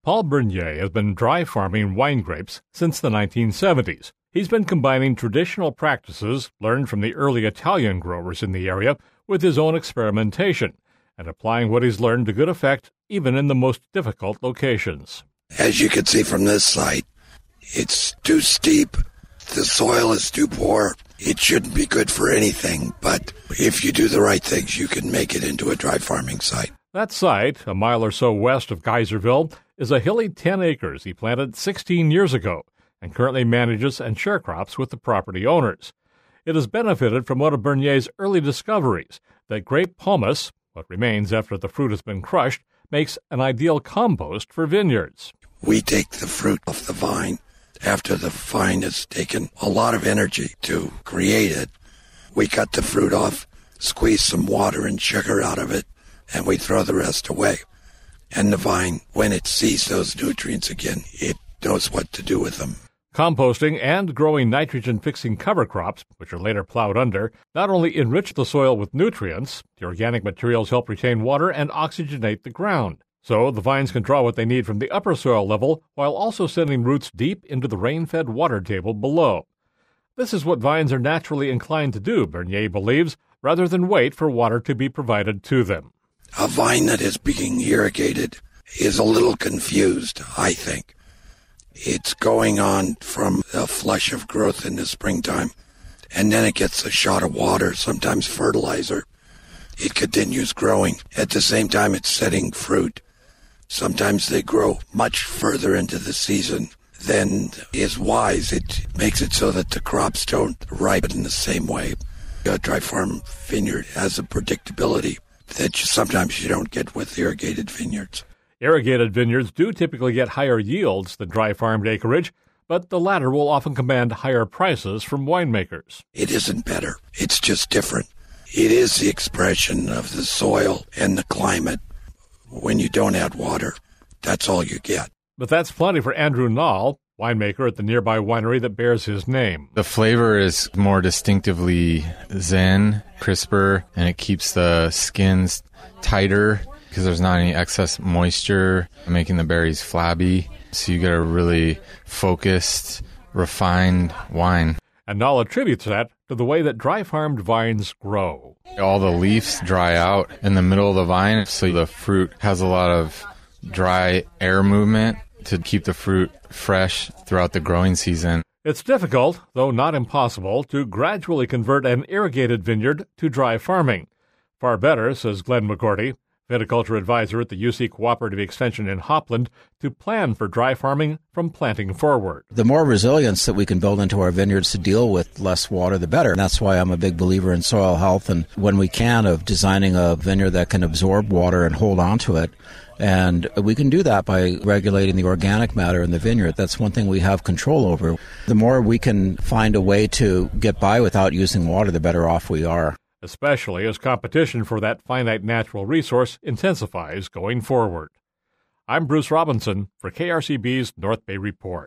Paul Bernier has been dry farming wine grapes since the 1970s. He's been combining traditional practices learned from the early Italian growers in the area with his own experimentation and applying what he's learned to good effect even in the most difficult locations. As you can see from this site, it's too steep, the soil is too poor. It shouldn't be good for anything, but if you do the right things, you can make it into a dry farming site. That site, a mile or so west of Geyserville, is a hilly 10 acres he planted 16 years ago and currently manages and share crops with the property owners. It has benefited from one of Bernier's early discoveries, that grape pomace, what remains after the fruit has been crushed, makes an ideal compost for vineyards. We take the fruit off the vine. After the vine has taken a lot of energy to create it, we cut the fruit off, squeeze some water and sugar out of it, and we throw the rest away. And the vine, when it sees those nutrients again, it knows what to do with them. Composting and growing nitrogen-fixing cover crops, which are later plowed under, not only enrich the soil with nutrients, the organic materials help retain water and oxygenate the ground. So the vines can draw what they need from the upper soil level while also sending roots deep into the rain-fed water table below. This is what vines are naturally inclined to do, Bernier believes, rather than wait for water to be provided to them. A vine that is being irrigated is a little confused, I think. It's going on from a flush of growth in the springtime, and then it gets a shot of water, sometimes fertilizer. It continues growing. At the same time, it's setting fruit. Sometimes they grow much further into the season than is wise. It makes it so that the crops don't ripen in the same way. A dry farm vineyard has a predictability that sometimes you don't get with irrigated vineyards. Irrigated vineyards do typically get higher yields than dry farmed acreage, but the latter will often command higher prices from winemakers. It isn't better. It's just different. It is the expression of the soil and the climate. When you don't add water, that's all you get. But that's plenty for Andrew Nall, winemaker at the nearby winery that bears his name. The flavor is more distinctively zen, crisper, and it keeps the skins tighter because there's not any excess moisture, making the berries flabby. So you get a really focused, refined wine. And Nall attributes that to the way that dry-farmed vines grow. All the leaves dry out in the middle of the vine, so the fruit has a lot of dry air movement to keep the fruit fresh throughout the growing season. It's difficult, though not impossible, to gradually convert an irrigated vineyard to dry farming. Far better, says Glenn McGorty, viticulture advisor at the UC Cooperative Extension in Hopland, to plan for dry farming from planting forward. The more resilience that we can build into our vineyards to deal with less water, the better. And that's why I'm a big believer in soil health, and when we can, of designing a vineyard that can absorb water and hold on to it. And we can do that by regulating the organic matter in the vineyard. That's one thing we have control over. The more we can find a way to get by without using water, the better off we are. Especially as competition for that finite natural resource intensifies going forward. I'm Bruce Robinson for KRCB's North Bay Report.